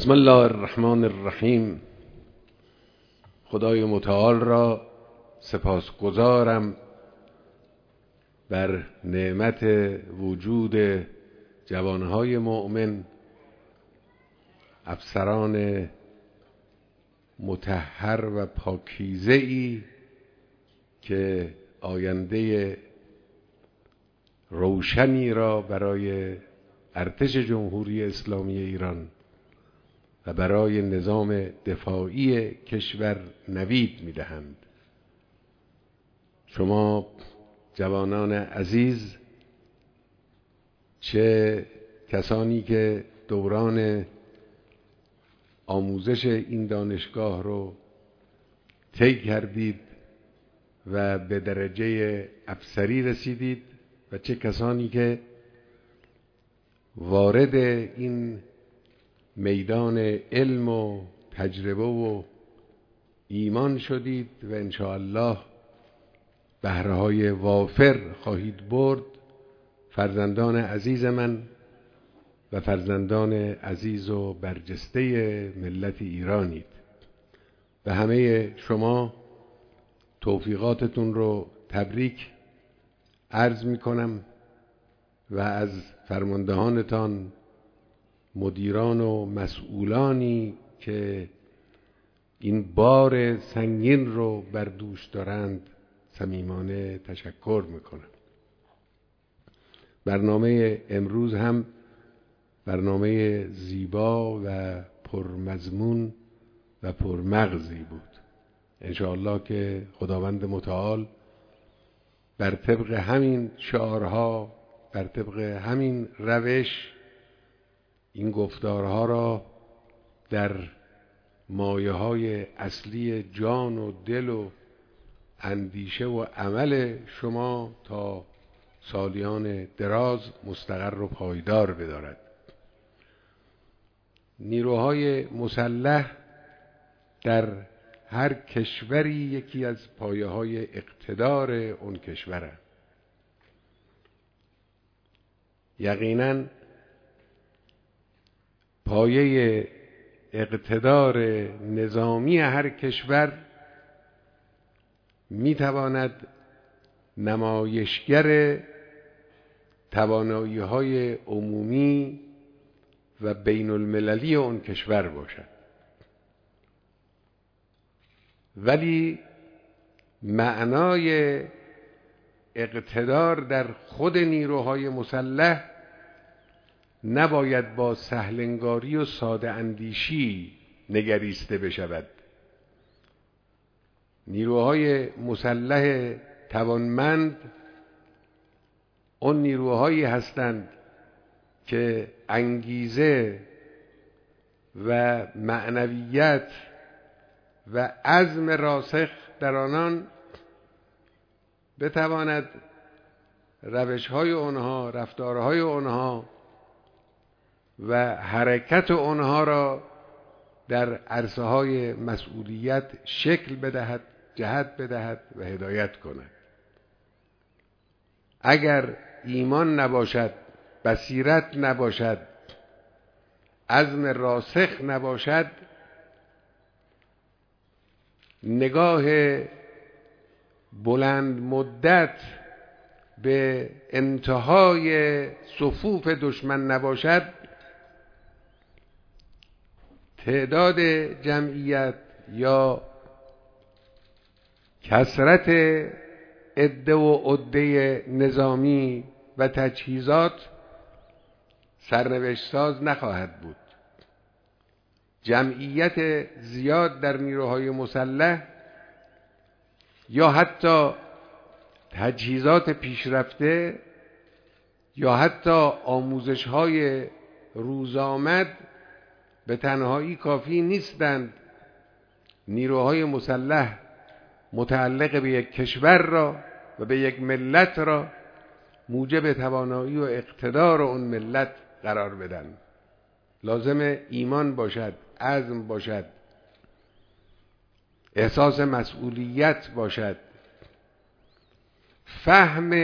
بسم الله الرحمن الرحیم. خدای متعال را سپاسگزارم بر نعمت وجود جوانهای مؤمن، افسران مطهر و پاکیزه‌ای که آینده روشنی را برای ارتش جمهوری اسلامی ایران و برای نظام دفاعی کشور نوید می‌دهند. شما جوانان عزیز، چه کسانی که دوران آموزش این دانشگاه رو طی کردید و به درجه افسری رسیدید و چه کسانی که وارد این میدان علم و تجربه و ایمان شدید و انشاءالله بهره‌های وافر خواهید برد، فرزندان عزیز من و فرزندان عزیز و برجسته ملت ایرانید. و همه شما توفیقاتتون رو تبریک عرض می کنم و از فرماندهانتان، مدیران و مسئولانی که این بار سنگین رو بر دوش دارند صمیمانه تشکر میکنم. برنامه امروز هم برنامه زیبا و پرمضمون و پرمغزی بود. انشاءالله که خداوند متعال بر طبق همین شعارها، بر طبق همین روش، این گفتارها را در مایه‌های اصلی جان و دل و اندیشه و عمل شما تا سالیان دراز مستقر و پایدار بدارد. نیروهای مسلح در هر کشوری یکی از پایه‌های اقتدار اون کشوره. یقیناً پایه اقتدار نظامی هر کشور میتواند نمایشگر توانایی‌های عمومی و بین المللی اون کشور باشد، ولی معنای اقتدار در خود نیروهای مسلح نباید با سهلنگاری و ساده اندیشی نگریسته بشود. نیروهای مسلح توانمند اون نیروهایی هستند که انگیزه و معنویت و عزم راسخ در آنان بتواند روش‌های آنها، رفتارهای آنها و حرکت آنها را در عرصه‌های مسئولیت شکل بدهد، جهت بدهد و هدایت کند. اگر ایمان نباشد، بصیرت نباشد، عزم راسخ نباشد، نگاه بلند مدت به انتهای صفوف دشمن نباشد، تعداد جمعیت یا کثرت عده و عده نظامی و تجهیزات سرنوشت ساز نخواهد بود. جمعیت زیاد در نیروهای مسلح یا حتی تجهیزات پیشرفته یا حتی آموزش‌های روزآمد به تنهایی کافی نیستند نیروهای مسلح متعلق به یک کشور را و به یک ملت را موجب توانایی و اقتدار اون ملت قرار بدن. لازم ایمان باشد، عزم باشد، احساس مسئولیت باشد، فهم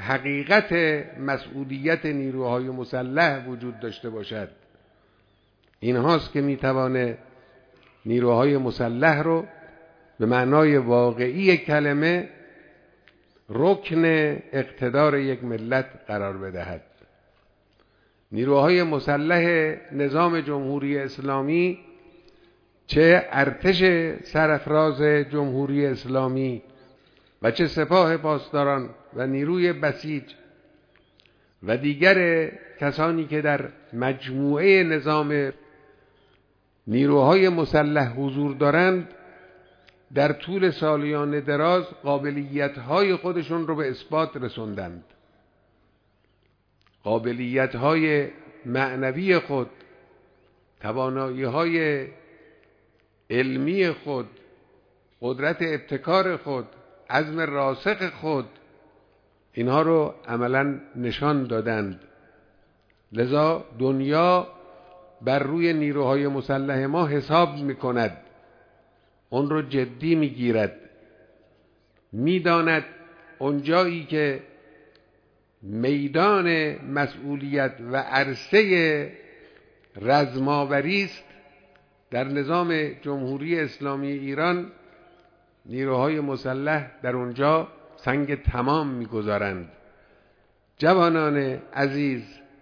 حقیقت مسئولیت نیروهای مسلح وجود داشته باشد این هاست که میتوانه نیروهای مسلح رو به معنای واقعی کلمه رکن اقتدار یک ملت قرار بدهد. نیروهای مسلح نظام جمهوری اسلامی، چه ارتش سرافراز جمهوری اسلامی و چه سپاه پاسداران و نیروی بسیج و دیگر کسانی که در مجموعه نظام نیروهای مسلح حضور دارند، در طول سالیان دراز قابلیت‌های خودشون رو به اثبات رسوندند. قابلیت‌های معنوی خود، توانایی‌های علمی خود، قدرت ابتکار خود، عزم راسخ خود، اینها رو عملاً نشان دادند. لذا دنیا بر روی نیروهای مسلح ما حساب می‌کند، اون رو جدی می‌گیرد، می‌داند اونجایی که میدان مسئولیت و عرصه رزماوری است در نظام جمهوری اسلامی ایران، نیروهای مسلح در اونجا سنگ تمام می‌گذارند. جوانان عزیز،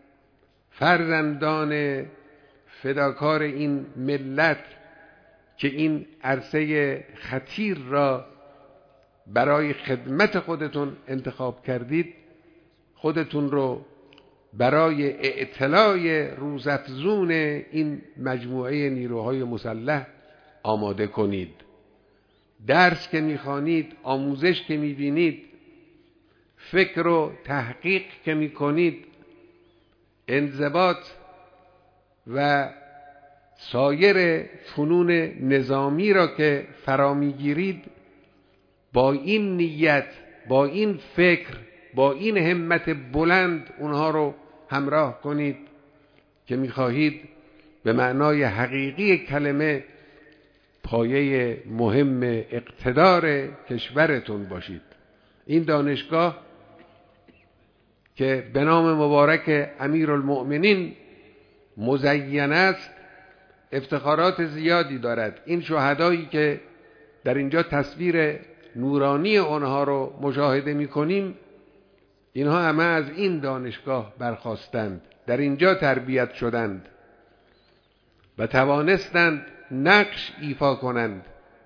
فرزندان فداکار این ملت که این عرصه خطیر را برای خدمت خودتون انتخاب کردید، خودتون رو برای اعتلاء روزافزون این مجموعه نیروهای مسلح آماده کنید. درس که میخوانید، آموزش که میبینید، فکر و تحقیق که میکنید، انضباط و سایر فنون نظامی را که فرا میگیرید، با این نیت، با این فکر، با این همت بلند اونها رو همراه کنید که میخواهید به معنای حقیقی کلمه پایه مهم اقتدار کشورتون باشید. این دانشگاه که به نام مبارک امیرالمؤمنین مزین است، افتخارات زیادی دارد. این شهدایی که در اینجا تصویر نورانی آنها رو مشاهده می‌کنیم، اینها همه از این دانشگاه برخاستند، در اینجا تربیت شدند و توانستند نقش ایفا کنند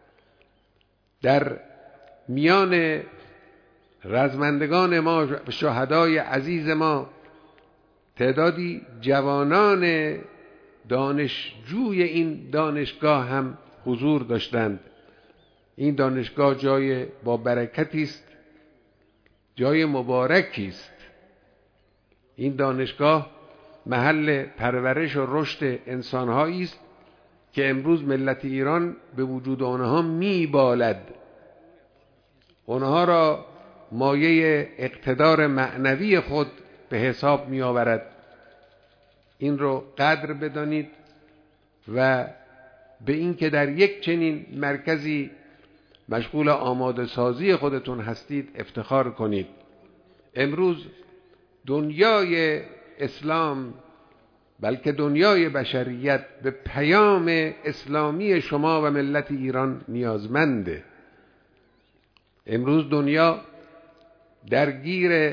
در میان رزمندگان ما، شهدای عزیز ما. تعدادی جوانان دانشجوی این دانشگاه هم حضور داشتند. این دانشگاه جای با برکتی است، جای مبارکی است. این دانشگاه محل پرورش و رشد انسان‌هایی است که امروز ملت ایران به وجود آنها میبالد، آنها را مایه اقتدار معنوی خود به حساب می آورد. این رو قدر بدانید و به این که در یک چنین مرکزی مشغول آماده سازی خودتون هستید افتخار کنید. امروز دنیای اسلام، بلکه دنیای بشریت، به پیام اسلامی شما و ملت ایران نیازمنده. امروز دنیا درگیر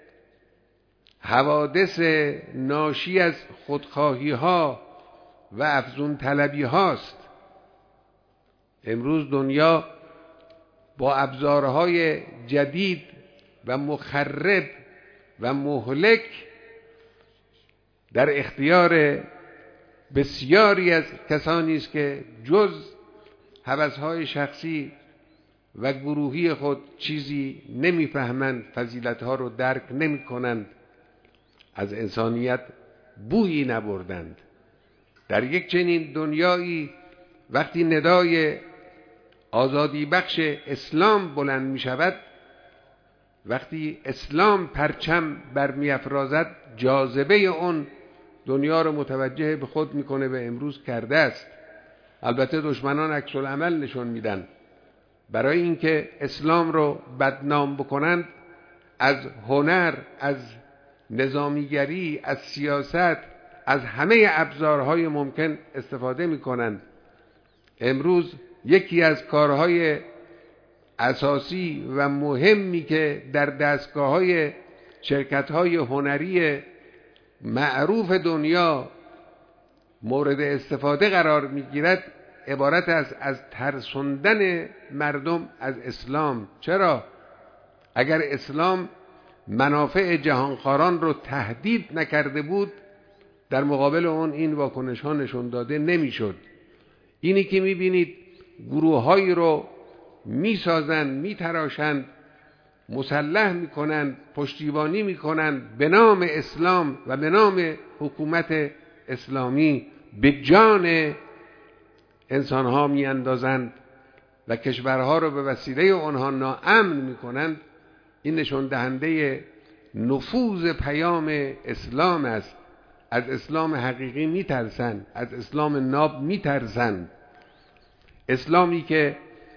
حوادث ناشی از خودخواهی ها و افزون طلبی هاست. امروز دنیا با ابزارهای جدید و مخرب و مهلک در اختیار بسیاری از کسانی است که جز هوس‌های شخصی و گروهی خود چیزی نمیفهمند، فضیلت‌ها رو درک نمی‌کنند، از انسانیت بویی نبردند. در یک چنین دنیایی وقتی ندای آزادی بخش اسلام بلند می شود، وقتی اسلام پرچم برمی‌افرازد، جاذبه اون دنیا رو متوجه به خود میکنه و امروز کرده است. البته دشمنان عکس العمل نشون میدن. برای اینکه اسلام رو بدنام بکنند، از هنر، از نظامیگری، از سیاست، از همه ابزارهای ممکن استفاده میکنند. امروز یکی از کارهای اساسی و مهمی که در دستگاه‌های شرکت‌های هنری معروف دنیا مورد استفاده قرار میگیرد عبارت است از ترساندن مردم از اسلام. چرا؟ اگر اسلام منافع جهانخواران رو تهدید نکرده بود، در مقابل اون این واکنش ها نشون داده نمیشد. اینی که میبینید گروه‌هایی رو میسازند، میتراشند، مسلح میکنند، پشتیبانی میکنند به نام اسلام و به نام حکومت اسلامی، به جان انسانها میاندازند و کشورها رو به وسیله اونها ناامن میکنند. این نشون دهنده نفوذ پیام اسلام است. از اسلام حقیقی میترسند، از اسلام ناب میترسند. اسلامی که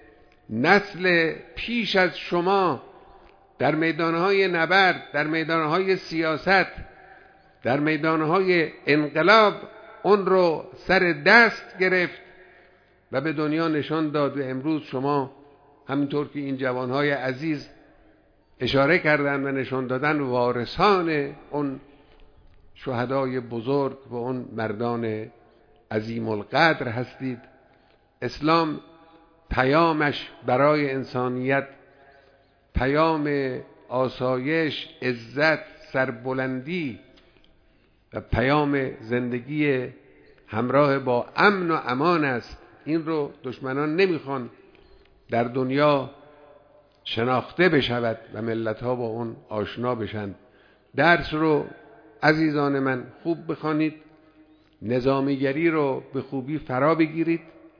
نسل پیش از شما در میدانهای نبرد، در میدانهای سیاست، در میدانهای انقلاب اون رو سر دست گرفت و به دنیا نشان داد. و امروز شما همینطور که این جوانهای عزیز اشاره کردن و نشان دادن وارثان اون شهدای بزرگ و اون مردان عظیم القدر هستید. اسلام پیامش برای انسانیت پیام آسایش، عزت، سربلندی و پیام زندگی همراه با امن و امان است. این رو دشمنان نمیخوان در دنیا شناخته بشود و ملت‌ها با اون آشنا بشن. درس رو عزیزان من خوب بخوانید، نظامیگری رو به خوبی فرا بگیرید،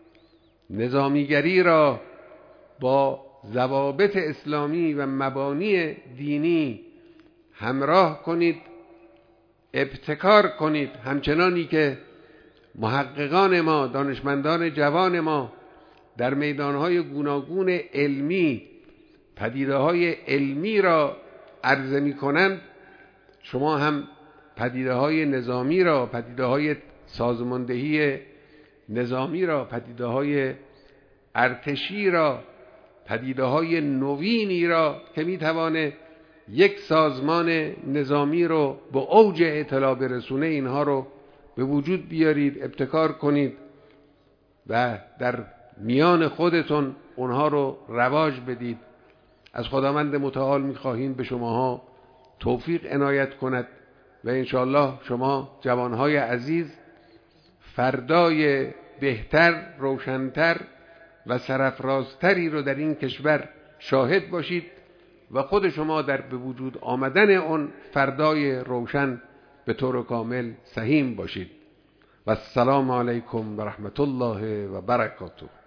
نظامیگری را با ضوابط اسلامی و مبانی دینی همراه کنید، ابتکار کنید، همچنانی که محققان ما، دانشمندان جوان ما در میدانهای گوناگون علمی پدیده‌های علمی را عرضه می‌کنند. شما هم پدیده‌های نظامی را، پدیده‌های سازماندهی نظامی را، پدیده‌های ارتشی را، پدیده‌های نوینی را که می‌توانه یک سازمان نظامی رو به اوج اطلاع برسونه، اینها رو به وجود بیارید، ابتکار کنید و در میان خودتون اونها رو رواج بدید. از خداوند متعال می‌خواهیم به شماها توفیق عنایت کند و انشاءالله شما جوانهای عزیز فردای بهتر، روشنتر و سرافرازتری رو در این کشور شاهد باشید و خود شما در به وجود آمدن اون فردای روشن به طور کامل سهیم باشید. و السلام علیکم و رحمت الله و برکاته.